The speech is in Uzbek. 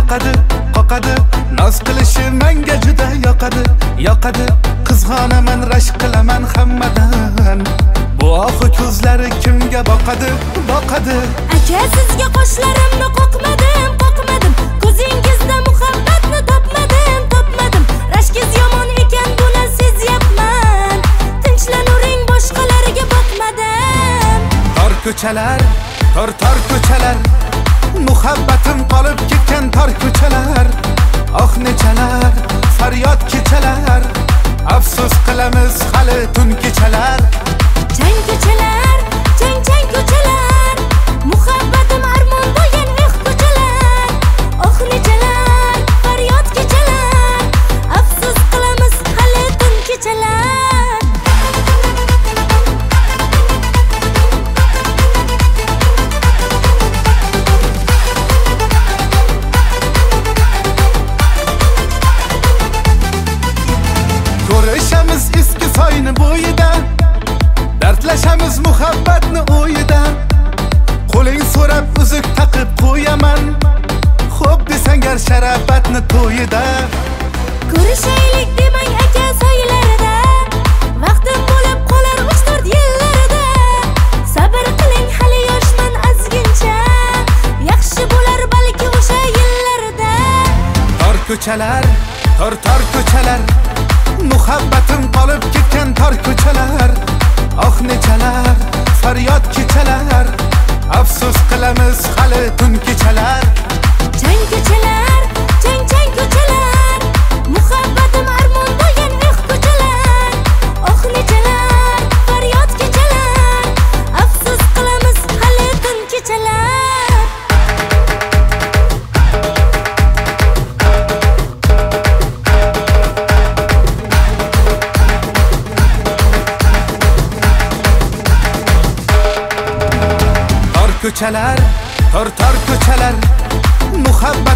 qoqadi, qoqadi, noz qilishi menga juda yoqadi, yoqadi. Qizg'onaman, rashk qilaman hammadan. Bu oxi ko'zlari kimga boqadi, boqadi. Aka, sizga qoshlarimni qoqmadim, qoqmadim. Ko'zingizda muhabbatni topmadim, topmadim. Rashkingiz yomon ekan, buni sezyapman. Tinchlanuring, boshqalarga boqmadim. Tor ko'chalar, tor ko'chalar, muhabbatim qolib ketgan tor ko'chalar. Oh nechalar, faryod kechalar, afsus qilamiz hali tun kechalar. Chang ko'chalar, chang ko'chalar, muhabbatim armon bo'lgan ko'chalar. Oh nechalar, faryod kechalar, afsus qilamiz hali tun kechalar. Ko'rishamiz eski soyni bo'yida, dardlashamiz muhabbatni o'yida. Qo'ling so'rab uzuk taqib qo'yaman, xo'p desang gar sharafatni to'yida. Ko'rishaylik demang aka soylarida, vaqtim bo'lib qolar 3-4 yillarida. Sabr qiling, hali yoshman azgincha, yaxshi bo'lar balki o'sha yillarda. Tor ko'chalar, tor ko'chalar, muhabbatim qolib ketgan tor ko'chalar. Oh nechalar, faryod kechalar, afsus qilamiz hali tun kechalar. Chang ko'chalar, chang ko'chalar, muhabbatim armon bo'lgan ko'chalar. Oh nechalar, faryod kechalar, afsus qilamiz hali tun kechalar. Ko'chalar, tor ko'chalar, muhabbat